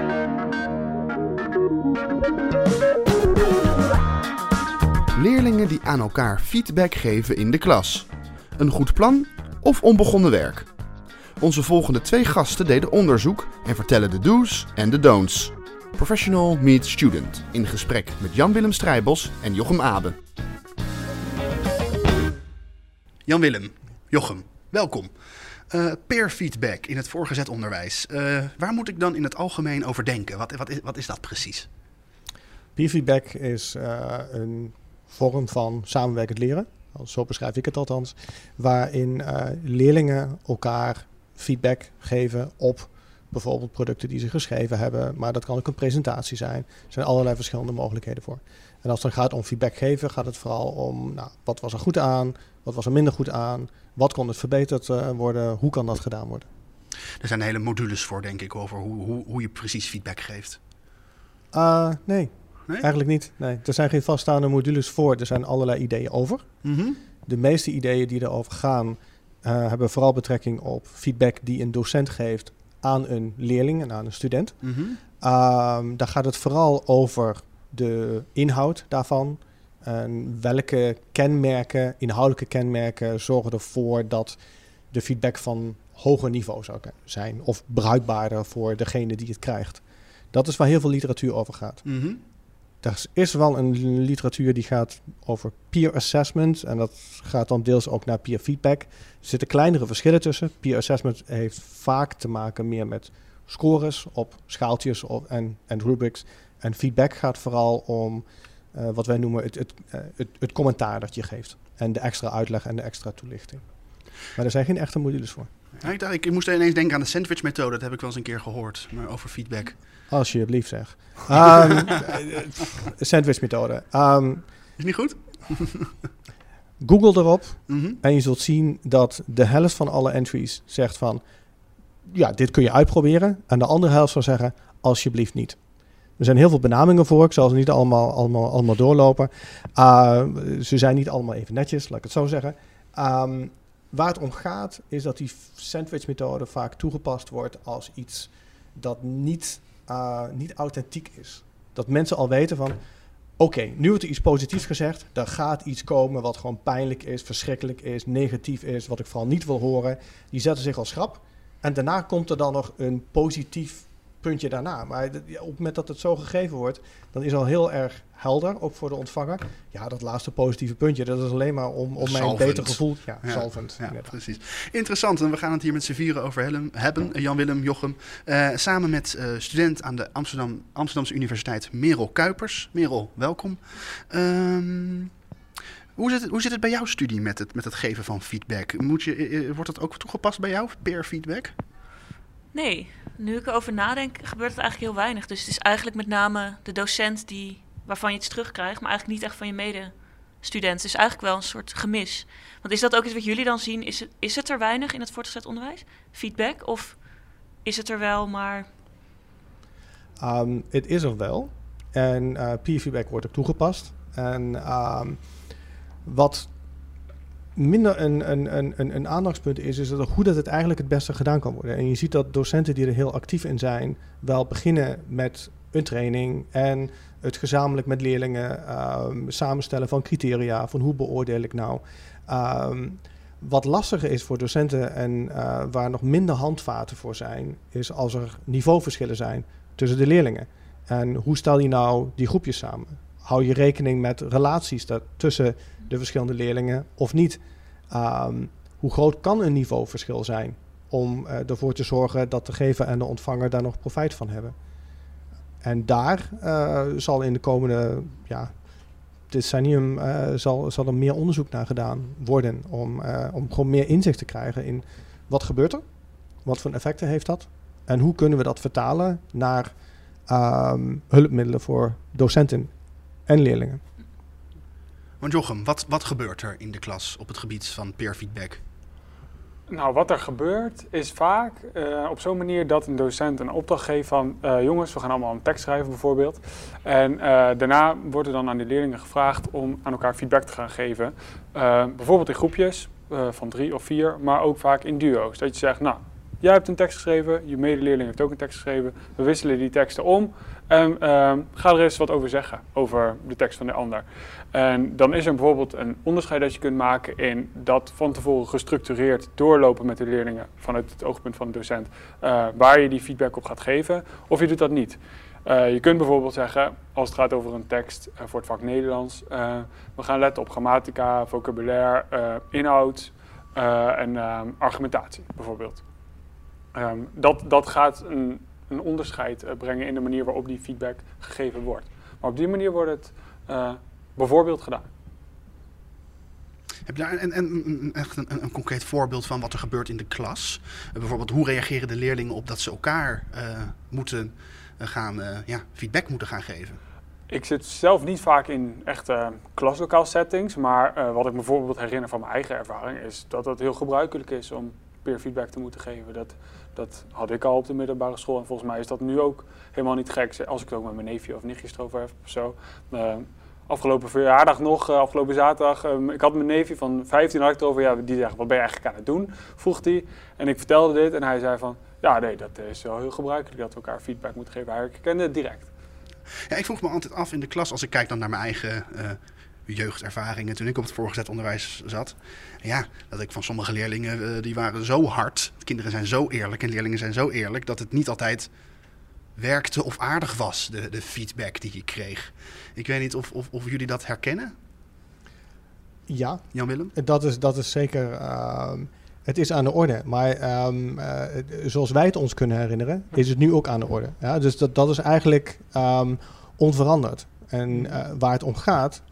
Leerlingen die aan elkaar feedback geven in de klas. Een goed plan of onbegonnen werk? Onze volgende 2 gasten deden onderzoek en vertellen de do's en de don'ts. Professional meets student in gesprek met Jan-Willem Strijbos en Jochem Abe. Jan-Willem, Jochem, welkom. Peer feedback in het voorgezet onderwijs. Waar moet ik dan in het algemeen over denken? Wat is dat precies? Peer feedback is een vorm van samenwerkend leren, zo beschrijf ik het althans, waarin leerlingen elkaar feedback geven op bijvoorbeeld producten die ze geschreven hebben, maar dat kan ook een presentatie zijn. Er zijn allerlei verschillende mogelijkheden voor. En als het dan gaat om feedback geven, gaat het vooral om wat was er goed aan, wat was er minder goed aan, wat kon het verbeterd worden, hoe kan dat gedaan worden. Er zijn hele modules voor, denk ik, over hoe je precies feedback geeft. Nee, eigenlijk niet. Nee. Er zijn geen vaststaande modules voor, er zijn allerlei ideeën over. Mm-hmm. De meeste ideeën die erover gaan, hebben vooral betrekking op feedback die een docent geeft aan een leerling en aan een student. Mm-hmm. Daar gaat het vooral over de inhoud daarvan. En welke kenmerken, inhoudelijke kenmerken, zorgen ervoor dat de feedback van hoger niveau zou zijn. Of bruikbaarder voor degene die het krijgt. Dat is waar heel veel literatuur over gaat. Mm-hmm. Er is wel een literatuur die gaat over peer assessment. En dat gaat dan deels ook naar peer feedback. Er zitten kleinere verschillen tussen. Peer assessment heeft vaak te maken meer met scores op schaaltjes en rubrics. En feedback gaat vooral om wat wij noemen het commentaar dat je geeft. En de extra uitleg en de extra toelichting. Maar er zijn geen echte modules voor. Ja, ik moest ineens denken aan de sandwich-methode. Dat heb ik wel eens een keer gehoord, maar over feedback. Alsjeblieft zeg. Sandwich-methode. Is niet goed? Google erop Mm-hmm. en je zult zien dat de helft van alle entries zegt van, ja, dit kun je uitproberen. En de andere helft zou zeggen, alsjeblieft niet. Er zijn heel veel benamingen voor. Ik zal ze niet allemaal doorlopen. Ze zijn niet allemaal even netjes, laat ik het zo zeggen. Waar het om gaat, is dat die sandwich-methode vaak toegepast wordt als iets dat niet authentiek is. Dat mensen al weten van, oké, nu wordt er iets positiefs gezegd. Er gaat iets komen wat gewoon pijnlijk is, verschrikkelijk is, negatief is, wat ik vooral niet wil horen. Die zetten zich als schrap. En daarna komt er dan nog een positief puntje daarna. Maar op het moment dat het zo gegeven wordt, dan is al heel erg helder, ook voor de ontvanger. Ja, dat laatste positieve puntje, dat is alleen maar om mij een beter gevoel. Ja, salvend. Ja, precies. Interessant. En we gaan het hier met z'n vieren over hebben. Jan-Willem, Jochem. Samen met student aan de Amsterdamse Universiteit Merel Kuipers. Merel, welkom. Hoe zit het bij jouw studie met het geven van feedback? Wordt dat ook toegepast bij jou, peer feedback? Nee, nu ik erover nadenk, gebeurt het eigenlijk heel weinig. Dus het is eigenlijk met name de docent waarvan je iets terugkrijgt, maar eigenlijk niet echt van je medestudent. Dus eigenlijk wel een soort gemis. Want is dat ook iets wat jullie dan zien? Is het er weinig in het voortgezet onderwijs? Feedback? Of is het er wel, maar... Het is er wel. En peer feedback wordt ook toegepast. En wat minder een aandachtspunt is hoe dat het eigenlijk het beste gedaan kan worden. En je ziet dat docenten die er heel actief in zijn, wel beginnen met een training en het gezamenlijk met leerlingen samenstellen van criteria, van hoe beoordeel ik nou. Wat lastiger is voor docenten en waar nog minder handvaten voor zijn, is als er niveauverschillen zijn tussen de leerlingen. En hoe stel je nou die groepjes samen? Hou je rekening met relaties tussen de verschillende leerlingen of niet? Hoe groot kan een niveauverschil zijn om ervoor te zorgen dat de gever en de ontvanger daar nog profijt van hebben? En daar zal in de komende decennium zal er meer onderzoek naar gedaan worden om gewoon meer inzicht te krijgen in wat gebeurt er, wat voor effecten heeft dat en hoe kunnen we dat vertalen naar hulpmiddelen voor docenten en leerlingen. Want Jochem, wat gebeurt er in de klas op het gebied van peer feedback? Nou, wat er gebeurt is vaak op zo'n manier dat een docent een opdracht geeft van jongens, we gaan allemaal een tekst schrijven bijvoorbeeld. En daarna wordt er dan aan de leerlingen gevraagd om aan elkaar feedback te gaan geven. Bijvoorbeeld in groepjes van 3 of 4, maar ook vaak in duo's. Dat je zegt, nou, jij hebt een tekst geschreven, je medeleerling heeft ook een tekst geschreven. We wisselen die teksten om en ga er eens wat over zeggen, over de tekst van de ander. En dan is er bijvoorbeeld een onderscheid dat je kunt maken in dat van tevoren gestructureerd doorlopen met de leerlingen vanuit het oogpunt van de docent, waar je die feedback op gaat geven, of je doet dat niet. Je kunt bijvoorbeeld zeggen, als het gaat over een tekst voor het vak Nederlands, we gaan letten op grammatica, vocabulaire, inhoud en argumentatie bijvoorbeeld. Dat gaat een onderscheid brengen in de manier waarop die feedback gegeven wordt. Maar op die manier wordt het bijvoorbeeld gedaan. Heb je daar echt een concreet voorbeeld van wat er gebeurt in de klas? Bijvoorbeeld, hoe reageren de leerlingen op dat ze elkaar moeten feedback moeten gaan geven? Ik zit zelf niet vaak in echte klaslokaal settings, maar wat ik me bijvoorbeeld herinner van mijn eigen ervaring is dat het heel gebruikelijk is om peer feedback te moeten geven. Dat had ik al op de middelbare school en volgens mij is dat nu ook helemaal niet gek. Als ik het ook met mijn neefje of nichtjes erover heb of zo. Afgelopen verjaardag nog, afgelopen zaterdag, ik had mijn neefje van 15 had ik het over, ja, die zegt, wat ben je eigenlijk aan het doen? Vroeg hij. En ik vertelde dit en hij zei van, ja nee, dat is wel heel gebruikelijk dat we elkaar feedback moeten geven. Hij herkende het direct. Ja, ik vroeg me altijd af in de klas, als ik kijk dan naar mijn eigen jeugdervaringen toen ik op het voorgezet onderwijs zat. Ja, dat ik van sommige leerlingen, die waren zo hard, kinderen zijn zo eerlijk en leerlingen zijn zo eerlijk, dat het niet altijd werkte of aardig was, de feedback die ik kreeg. Ik weet niet of jullie dat herkennen? Ja. Jan-Willem? Dat is zeker... het is aan de orde, maar zoals wij het ons kunnen herinneren, is het nu ook aan de orde. Ja, dus dat is eigenlijk onveranderd. En waar het om gaat,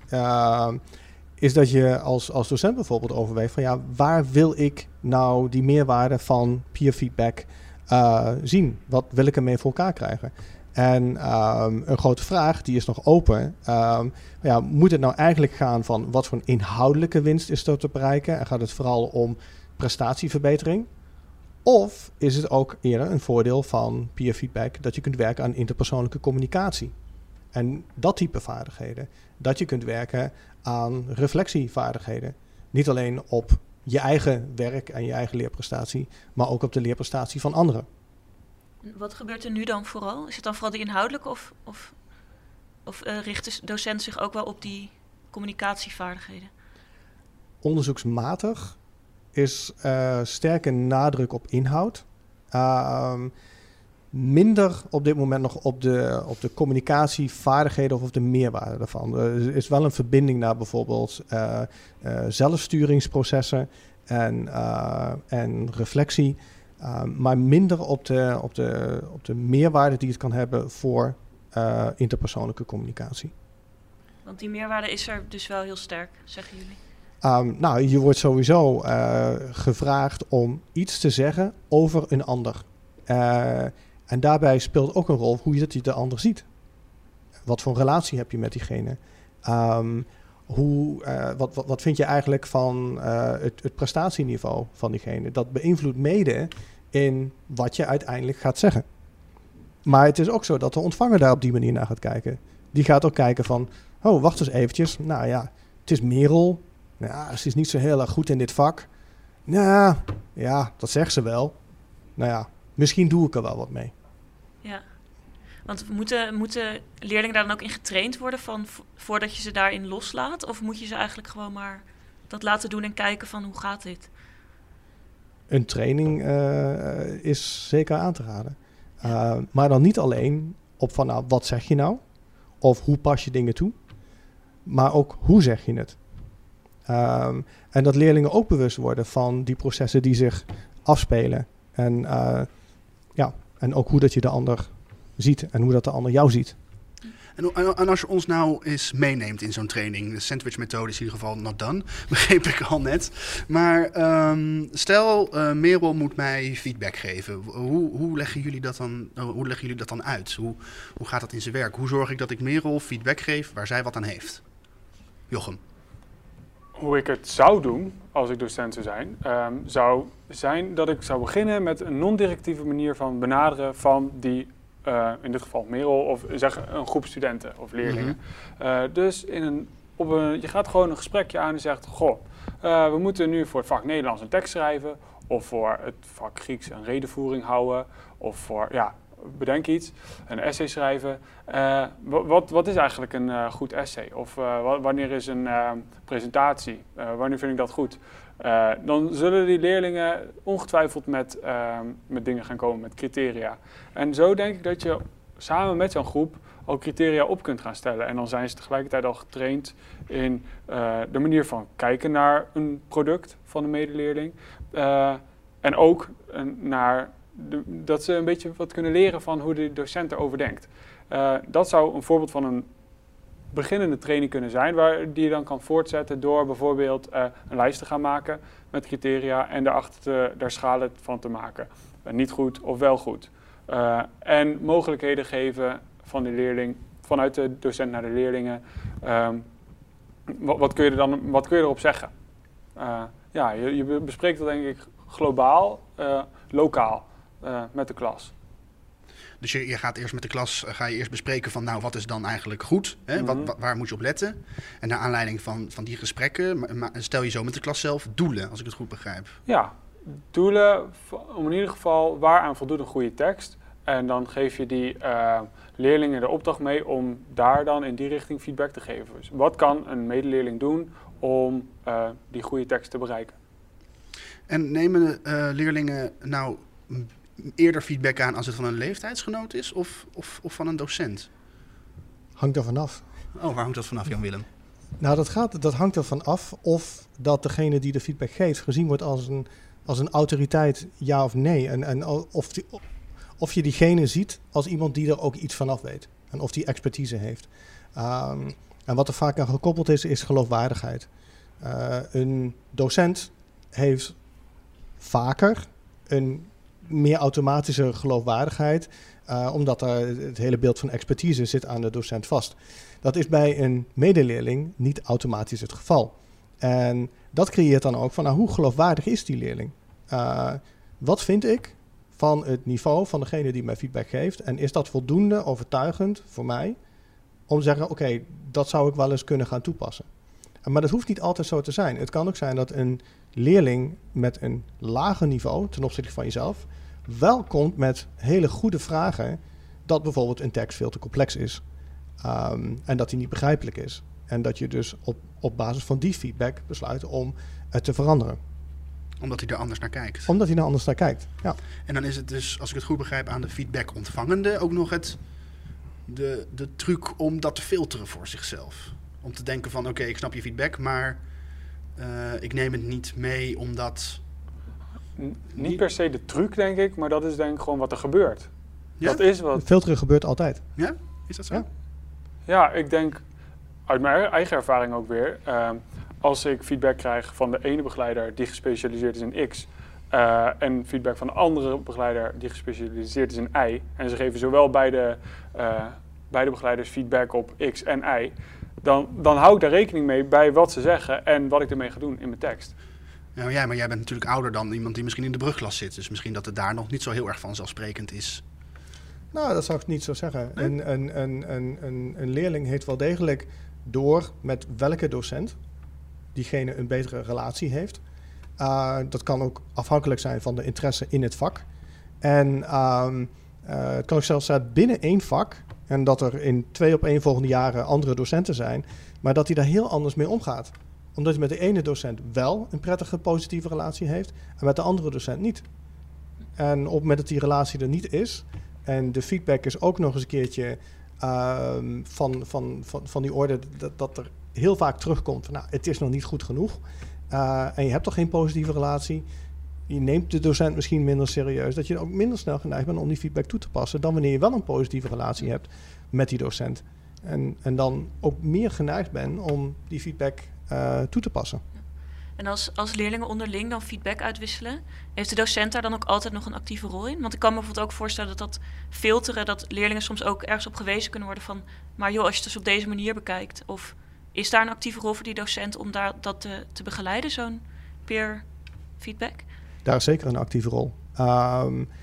is dat je als docent bijvoorbeeld overweegt van ja, waar wil ik nou die meerwaarde van peer feedback zien? Wat wil ik ermee voor elkaar krijgen? En een grote vraag, die is nog open. Moet het nou eigenlijk gaan van wat voor een inhoudelijke winst is er te bereiken? En gaat het vooral om prestatieverbetering? Of is het ook eerder een voordeel van peer feedback dat je kunt werken aan interpersoonlijke communicatie? En dat type vaardigheden. Dat je kunt werken aan reflectievaardigheden. Niet alleen op je eigen werk en je eigen leerprestatie, maar ook op de leerprestatie van anderen. Wat gebeurt er nu dan vooral? Is het dan vooral die inhoudelijke of richt de docent zich ook wel op die communicatievaardigheden? Onderzoeksmatig is sterke nadruk op inhoud. Minder op dit moment nog op de communicatievaardigheden of op de meerwaarde daarvan. Er is wel een verbinding naar bijvoorbeeld zelfsturingsprocessen en reflectie. Maar minder op de meerwaarde die het kan hebben voor interpersoonlijke communicatie. Want die meerwaarde is er dus wel heel sterk, zeggen jullie? Je wordt sowieso gevraagd om iets te zeggen over een ander. En daarbij speelt ook een rol hoe je de ander ziet. Wat voor een relatie heb je met diegene? Wat vind je eigenlijk van het prestatieniveau van diegene? Dat beïnvloedt mede in wat je uiteindelijk gaat zeggen. Maar het is ook zo dat de ontvanger daar op die manier naar gaat kijken. Die gaat ook kijken van, oh, wacht eens eventjes. Nou ja, het is Merel. Ja, ze is niet zo heel erg goed in dit vak. Nou, ja, dat zegt ze wel. Nou ja, misschien doe ik er wel wat mee. Ja, want moeten leerlingen daar dan ook in getraind worden voordat je ze daarin loslaat? Of moet je ze eigenlijk gewoon maar dat laten doen en kijken van hoe gaat dit? Een training is zeker aan te raden. Maar dan niet alleen op van nou, wat zeg je nou? Of hoe pas je dingen toe? Maar ook hoe zeg je het? En dat leerlingen ook bewust worden van die processen die zich afspelen. En ook hoe dat je de ander ziet en hoe dat de ander jou ziet. En als je ons nou eens meeneemt in zo'n training, de sandwich-methode is in ieder geval not done, begreep ik al net. Maar stel, Merel moet mij feedback geven. Hoe leggen jullie dat dan uit? Hoe gaat dat in zijn werk? Hoe zorg ik dat ik Merel feedback geef waar zij wat aan heeft? Jochem. Hoe ik het zou doen, als ik docent zou zijn dat ik zou beginnen met een non-directieve manier van benaderen van die, in dit geval Merel, of zeg een groep studenten of leerlingen. Mm-hmm. Dus je gaat gewoon een gesprekje aan en zegt, goh, we moeten nu voor het vak Nederlands een tekst schrijven Of voor het vak Grieks een redenvoering houden. Of voor, ja, bedenk iets, een essay schrijven. Wat is eigenlijk een goed essay? Of wanneer is een presentatie? Wanneer vind ik dat goed? Dan zullen die leerlingen ongetwijfeld met dingen gaan komen, met criteria. En zo denk ik dat je samen met zo'n groep al criteria op kunt gaan stellen. En dan zijn ze tegelijkertijd al getraind in de manier van kijken naar een product van de medeleerling. En ook naar dat ze een beetje wat kunnen leren van hoe de docent erover denkt. Dat zou een voorbeeld van een beginnende training kunnen zijn, die je dan kan voortzetten door bijvoorbeeld een lijst te gaan maken met criteria en daar schalen van te maken. Niet goed of wel goed. En mogelijkheden geven van de leerling, vanuit de docent naar de leerlingen. Wat kun je erop zeggen? Ja, je bespreekt dat denk ik globaal, lokaal met de klas. Dus je gaat eerst met de klas bespreken van nou, wat is dan eigenlijk goed? Hè? Waar moet je op letten? En naar aanleiding van die gesprekken stel je zo met de klas zelf doelen, als ik het goed begrijp. Ja, doelen om in ieder geval waaraan voldoet een goede tekst. En dan geef je die leerlingen de opdracht mee om daar dan in die richting feedback te geven. Dus wat kan een medeleerling doen om die goede tekst te bereiken? En nemen leerlingen nou eerder feedback aan als het van een leeftijdsgenoot is of van een docent? Hangt er vanaf. Oh, waar hangt dat vanaf, Jan-Willem? Nou, dat hangt ervan af of dat degene die de feedback geeft gezien wordt als een autoriteit, ja of nee. En of je diegene ziet als iemand die er ook iets vanaf weet. En of die expertise heeft. En wat er vaak aan gekoppeld is geloofwaardigheid. Een docent heeft vaker een meer automatische geloofwaardigheid, omdat het hele beeld van expertise zit aan de docent vast. Dat is bij een medeleerling niet automatisch het geval. En dat creëert dan ook van, nou, hoe geloofwaardig is die leerling? Wat vind ik van het niveau van degene die mij feedback geeft? En is dat voldoende overtuigend voor mij om te zeggen, oké, dat zou ik wel eens kunnen gaan toepassen. Maar dat hoeft niet altijd zo te zijn. Het kan ook zijn dat een leerling met een lager niveau ten opzichte van jezelf wel komt met hele goede vragen dat bijvoorbeeld een tekst veel te complex is. En dat die niet begrijpelijk is. En dat je dus op basis van die feedback besluit om het te veranderen. Omdat hij er anders naar kijkt. Omdat hij er anders naar kijkt, ja. En dan is het dus, als ik het goed begrijp, aan de feedback ontvangende ook nog de truc om dat te filteren voor zichzelf. Om te denken van, oké, ik snap je feedback, maar ik neem het niet mee omdat... Niet per se de truc, denk ik, maar dat is denk ik gewoon wat er gebeurt. Ja? Dat is wat... Filteren gebeurt altijd. Ja? Is dat zo? Ja. Ja, ik denk, uit mijn eigen ervaring ook weer, als ik feedback krijg van de ene begeleider die gespecialiseerd is in X, en feedback van de andere begeleider die gespecialiseerd is in Y, en ze geven zowel beide begeleiders feedback op X en Y, dan hou ik daar rekening mee bij wat ze zeggen en wat ik ermee ga doen in mijn tekst. Ja, maar jij bent natuurlijk ouder dan iemand die misschien in de brugklas zit. Dus misschien dat het daar nog niet zo heel erg vanzelfsprekend is. Nou, dat zou ik niet zo zeggen. Nee? Een leerling heeft wel degelijk door met welke docent diegene een betere relatie heeft. Dat kan ook afhankelijk zijn van de interesse in het vak. En het kan ook zelfs zijn binnen één vak. En dat er in 2 opeenvolgende jaren andere docenten zijn. Maar dat hij daar heel anders mee omgaat. Omdat hij met de ene docent wel een prettige, positieve relatie heeft. En met de andere docent niet. En op het moment dat die relatie er niet is. En de feedback is ook nog eens een keertje van die orde dat er heel vaak terugkomt van, nou, het is nog niet goed genoeg. En je hebt toch geen positieve relatie. Je neemt de docent misschien minder serieus. Dat je ook minder snel geneigd bent om die feedback toe te passen dan wanneer je wel een positieve relatie hebt met die docent. En dan ook meer geneigd bent om die feedback toe te passen. En als leerlingen onderling dan feedback uitwisselen, heeft de docent daar dan ook altijd nog een actieve rol in? Want ik kan me bijvoorbeeld ook voorstellen dat filteren, dat leerlingen soms ook ergens op gewezen kunnen worden van, maar joh, als je het dus op deze manier bekijkt, of is daar een actieve rol voor die docent om dat te begeleiden, zo'n peer feedback? Daar is zeker een actieve rol.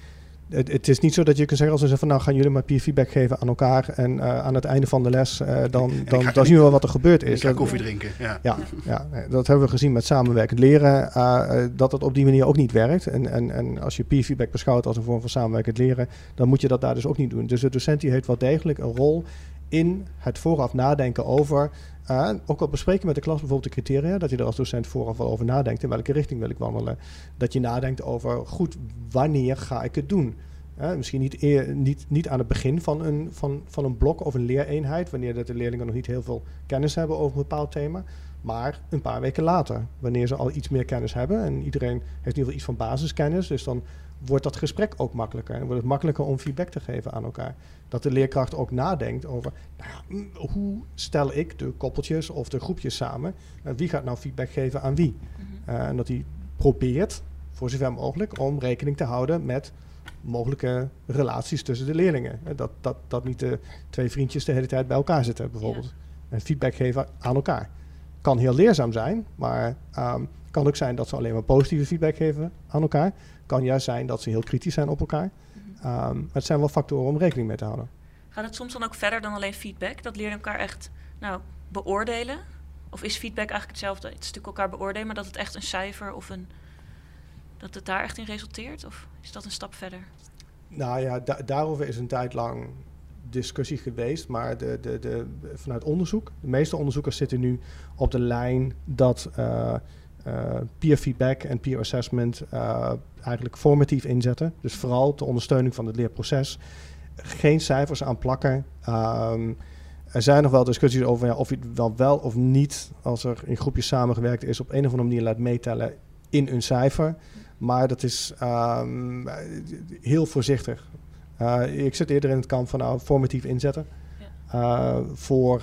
Het is niet zo dat je kunt zeggen als ze zeggen van nou gaan jullie maar peer feedback geven aan elkaar en aan het einde van de les dan zien we wel wat er gebeurd is. Ik ga koffie drinken. Ja, dat hebben we gezien met samenwerkend leren, dat het op die manier ook niet werkt. En als je peer feedback beschouwt als een vorm van samenwerkend leren, dan moet je dat daar dus ook niet doen. Dus de docent die heeft wel degelijk een rol in het vooraf nadenken over, ook al bespreken met de klas bijvoorbeeld de criteria, dat je er als docent vooraf wel over nadenkt, in welke richting wil ik wandelen. Dat je nadenkt over, goed, wanneer ga ik het doen? Misschien niet aan het begin van een blok of een leereenheid, wanneer de leerlingen nog niet heel veel kennis hebben over een bepaald thema, maar een paar weken later, wanneer ze al iets meer kennis hebben en iedereen heeft in ieder geval iets van basiskennis, dus dan wordt dat gesprek ook makkelijker en wordt het makkelijker om feedback te geven aan elkaar. Dat de leerkracht ook nadenkt over, hoe stel ik de koppeltjes of de groepjes samen? Wie gaat nou feedback geven aan wie? En dat hij probeert, voor zover mogelijk, om rekening te houden met mogelijke relaties tussen de leerlingen. Dat niet de twee vriendjes de hele tijd bij elkaar zitten, bijvoorbeeld. Ja. En feedback geven aan elkaar. Kan heel leerzaam zijn, maar kan ook zijn dat ze alleen maar positieve feedback geven aan elkaar. Kan juist zijn dat ze heel kritisch zijn op elkaar. Het zijn wel factoren om rekening mee te houden. Gaat het soms dan ook verder dan alleen feedback? Dat leerlingen elkaar echt beoordelen? Of is feedback eigenlijk hetzelfde? Het stuk elkaar beoordelen, maar dat het echt een cijfer of dat het daar echt in resulteert? Of is dat een stap verder? Nou ja, daarover is een tijd lang discussie geweest, maar vanuit onderzoek, de meeste onderzoekers zitten nu op de lijn dat peer feedback en peer assessment eigenlijk formatief inzetten. Dus vooral ter ondersteuning van het leerproces. Geen cijfers aan plakken. Er zijn nog wel discussies over of je het wel of niet, als er in groepjes samengewerkt is, op een of andere manier laat meetellen in een cijfer. Maar dat is heel voorzichtig. Ik zit eerder in het kamp van formatief inzetten voor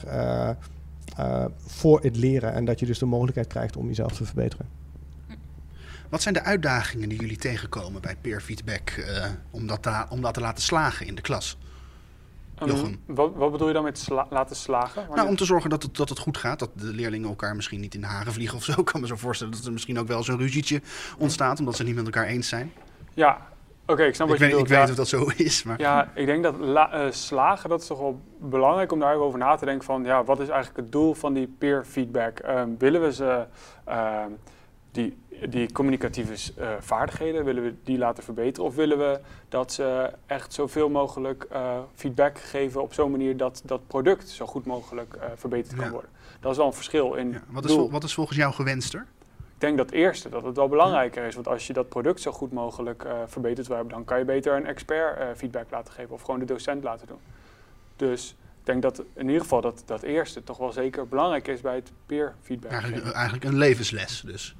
het leren. En dat je dus de mogelijkheid krijgt om jezelf te verbeteren. Wat zijn de uitdagingen die jullie tegenkomen bij peer feedback om dat te laten slagen in de klas? Jochem. Wat bedoel je dan met laten slagen? Nou, om te zorgen dat het goed gaat. Dat de leerlingen elkaar misschien niet in de haren vliegen of zo. Ik kan me zo voorstellen dat er misschien ook wel zo'n ruzietje ontstaat, omdat ze het niet met elkaar eens zijn. Ja, oké, ik snap wat je bedoelt. Ik weet niet of dat zo is. Maar... Ja, ik denk dat slagen, dat is toch wel belangrijk om daar over na te denken van, wat is eigenlijk het doel van die peer feedback? Willen we ze die communicatieve vaardigheden, willen we die laten verbeteren? Of willen we dat ze echt zoveel mogelijk feedback geven op zo'n manier dat dat product zo goed mogelijk verbeterd kan worden? Dat is wel een verschil in Wat is volgens jou gewenster? Ik denk dat eerste, dat het wel belangrijker is. Want als je dat product zo goed mogelijk verbeterd wil hebben, dan kan je beter een expert feedback laten geven of gewoon de docent laten doen. Dus ik denk dat in ieder geval dat eerste toch wel zeker belangrijk is bij het peer feedback. Eigenlijk een levensles dus.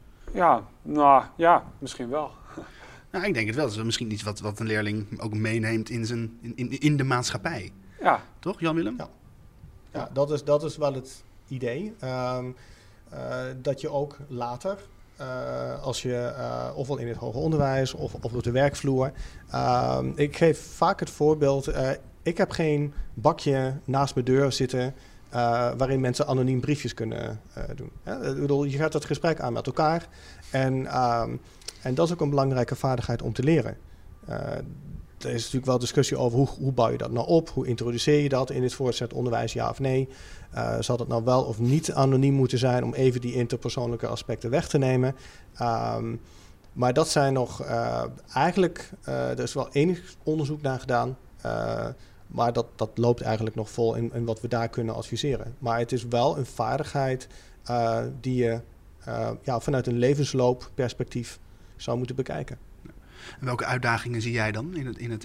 Ja, misschien wel. Nou, ik denk het wel. Dat is misschien iets wat een leerling ook meeneemt in de maatschappij. Ja. Toch, Jan-Willem? Ja, dat is wel het idee. Dat je ook later, als je ofwel in het hoger onderwijs of op de werkvloer. Ik geef vaak het voorbeeld, ik heb geen bakje naast mijn deur zitten waarin mensen anoniem briefjes kunnen doen. Ik bedoel, je gaat dat gesprek aan met elkaar en dat is ook een belangrijke vaardigheid om te leren. Er is natuurlijk wel discussie over hoe bouw je dat nou op, hoe introduceer je dat in het voortgezet onderwijs, ja of nee. Zal dat nou wel of niet anoniem moeten zijn om even die interpersoonlijke aspecten weg te nemen. Maar dat zijn nog eigenlijk, er is wel enig onderzoek naar gedaan. Maar dat loopt eigenlijk nog vol in wat we daar kunnen adviseren. Maar het is wel een vaardigheid die je vanuit een levensloopperspectief zou moeten bekijken. En welke uitdagingen zie jij dan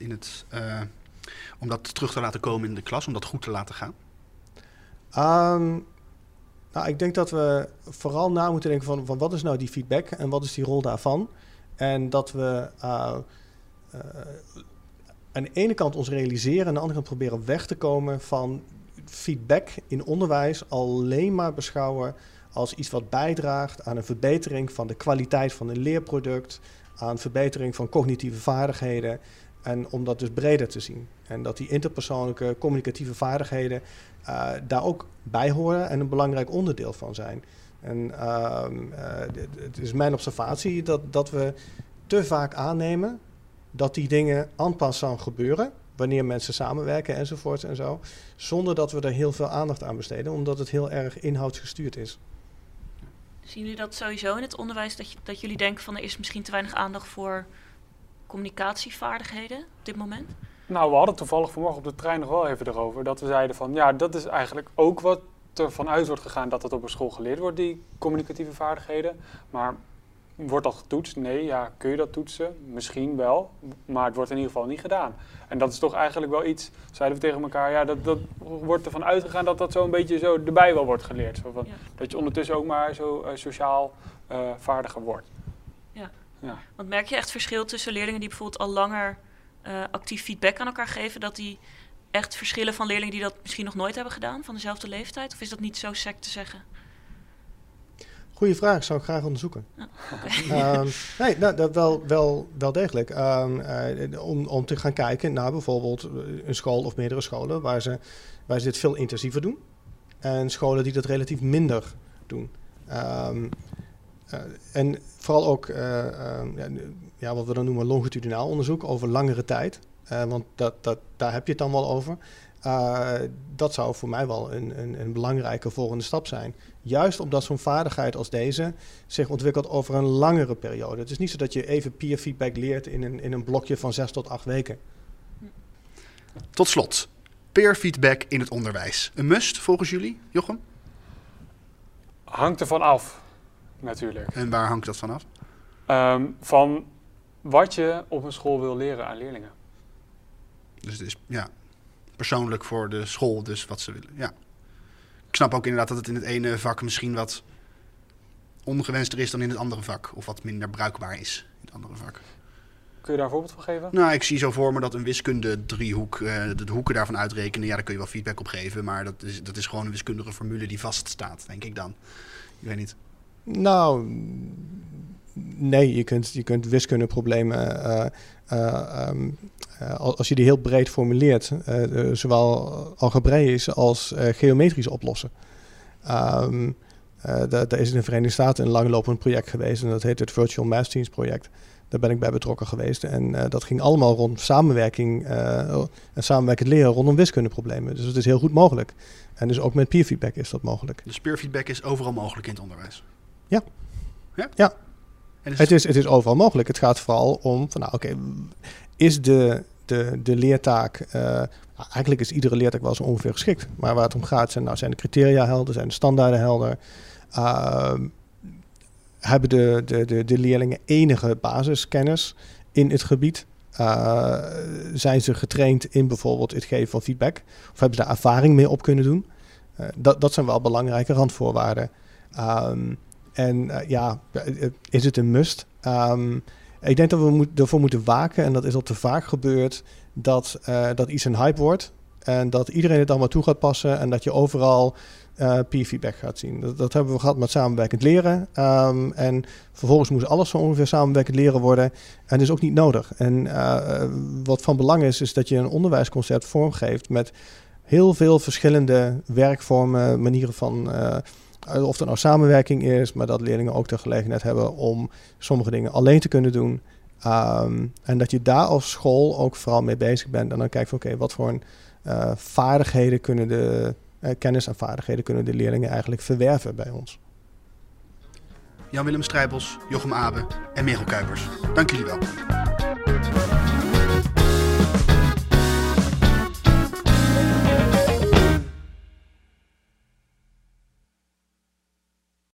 om dat terug te laten komen in de klas, om dat goed te laten gaan? Ik denk dat we vooral na moeten denken van wat is nou die feedback en wat is die rol daarvan? En dat we aan de ene kant ons realiseren, aan de andere kant proberen weg te komen van feedback in onderwijs alleen maar beschouwen als iets wat bijdraagt aan een verbetering van de kwaliteit van een leerproduct, aan verbetering van cognitieve vaardigheden en om dat dus breder te zien. En dat die interpersoonlijke communicatieve vaardigheden daar ook bij horen en een belangrijk onderdeel van zijn. En het is mijn observatie dat we te vaak aannemen dat die dingen en passant gebeuren, wanneer mensen samenwerken enzovoorts en zo, zonder dat we er heel veel aandacht aan besteden, omdat het heel erg inhoudsgestuurd is. Zien jullie dat sowieso in het onderwijs, dat jullie denken van er is misschien te weinig aandacht voor communicatievaardigheden op dit moment? Nou, we hadden toevallig vanmorgen op de trein nog wel even erover, dat we zeiden van ja, dat is eigenlijk ook wat er vanuit wordt gegaan dat het op een school geleerd wordt, die communicatieve vaardigheden. Maar wordt dat getoetst? Nee, ja, kun je dat toetsen? Misschien wel, maar het wordt in ieder geval niet gedaan. En dat is toch eigenlijk wel iets, zeiden we tegen elkaar, ja, dat wordt ervan uitgegaan dat dat zo een beetje zo erbij wel wordt geleerd. Zo van, dat je ondertussen ook maar zo sociaal vaardiger wordt. Ja. Want merk je echt verschil tussen leerlingen die bijvoorbeeld al langer actief feedback aan elkaar geven, dat die echt verschillen van leerlingen die dat misschien nog nooit hebben gedaan, van dezelfde leeftijd? Of is dat niet zo sec te zeggen? Goeie vraag, zou ik graag onderzoeken. Oh, okay. Nee, dat wel degelijk. Om te gaan kijken naar bijvoorbeeld een school of meerdere scholen waar ze dit veel intensiever doen. En scholen die dat relatief minder doen. En vooral ook wat we dan noemen longitudinaal onderzoek over langere tijd. Want daar heb je het dan wel over. Dat zou voor mij wel een belangrijke volgende stap zijn. Juist omdat zo'n vaardigheid als deze zich ontwikkelt over een langere periode. Het is niet zo dat je even peer feedback leert in een blokje van 6 tot 8 weken. Tot slot, peer feedback in het onderwijs. Een must volgens jullie, Jochem? Hangt ervan af, natuurlijk. En waar hangt dat van af? Van wat je op een school wil leren aan leerlingen. Dus het is persoonlijk voor de school, dus wat ze willen. Ja. Ik snap ook inderdaad dat het in het ene vak misschien wat ongewenster is dan in het andere vak. Of wat minder bruikbaar is in het andere vak. Kun je daar een voorbeeld van geven? Nou, ik zie zo voor me dat een wiskunde-driehoek, de hoeken daarvan uitrekenen, ja, daar kun je wel feedback op geven. Maar dat is gewoon een wiskundige formule die vaststaat, denk ik dan. Ik weet niet. Nou, nee, je kunt wiskundeproblemen, als je die heel breed formuleert, zowel algebraisch als geometrisch oplossen. Daar is in de Verenigde Staten een langlopend project geweest en dat heet het Virtual Math Teams project. Daar ben ik bij betrokken geweest en dat ging allemaal rond samenwerking en samenwerkend leren rondom wiskundeproblemen. Dus het is heel goed mogelijk. En dus ook met peer feedback is dat mogelijk. Dus peer feedback is overal mogelijk in het onderwijs? Ja. Ja? Ja. En het is overal mogelijk. Het gaat vooral om van is de leertaak, eigenlijk is iedere leertaak wel zo ongeveer geschikt. Maar waar het om gaat zijn de criteria helder, zijn de standaarden helder. Hebben de leerlingen enige basiskennis in het gebied? Zijn ze getraind in bijvoorbeeld het geven van feedback? Of hebben ze daar ervaring mee op kunnen doen? Dat zijn wel belangrijke randvoorwaarden. Is het een must? Ik denk dat we ervoor moeten waken, en dat is al te vaak gebeurd, dat iets een hype wordt. En dat iedereen het allemaal toe gaat passen en dat je overal peer feedback gaat zien. Dat hebben we gehad met samenwerkend leren. En vervolgens moest alles zo ongeveer samenwerkend leren worden. En dat is ook niet nodig. En wat van belang is dat je een onderwijsconcept vormgeeft met heel veel verschillende werkvormen, manieren van of er nou samenwerking is, maar dat leerlingen ook de gelegenheid hebben om sommige dingen alleen te kunnen doen. En dat je daar als school ook vooral mee bezig bent. En dan kijkt van wat voor vaardigheden kunnen kennis en vaardigheden kunnen de leerlingen eigenlijk verwerven bij ons. Jan-Willem Strijbos, Jochem Abe en Merel Kuipers. Dank jullie wel.